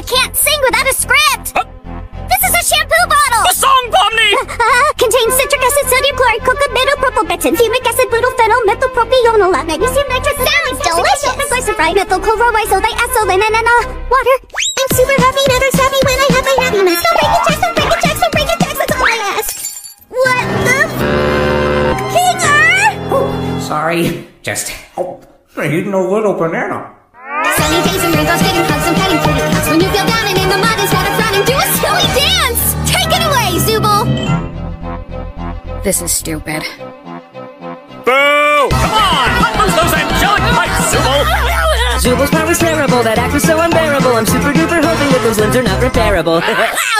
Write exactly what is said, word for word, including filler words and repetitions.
can't sing without a script! Uh, this is a shampoo bottle! The song, Pomni! Uh, uh, contains citric acid, sodium chloride, coca-beta, propylbenzene, fumic acid, butyl-phenol, methylpropionol, magnesium nitrate, sounds delicious! Glyceride, methylchloroisole, diethylene, and uh, water. I'm super happy, never happy when I have my happiness. Don't break it, Jax, don't break it, Jax, don't break it, Jax, that's all I ask. What the f- Kinger? Oh, sorry. Just oh, eating a little banana. Sunny days and rainbows, getting hugs and petting kitty cats. When you feel down and in the mud, instead of running, do a silly dance! Take it away, Zooble! This is stupid. Boo! Come on! Lose those angelic pipes, Zooble! Zooble's power's terrible, that act was so unbearable. I'm super duper hoping that those limbs are not repairable. Wow,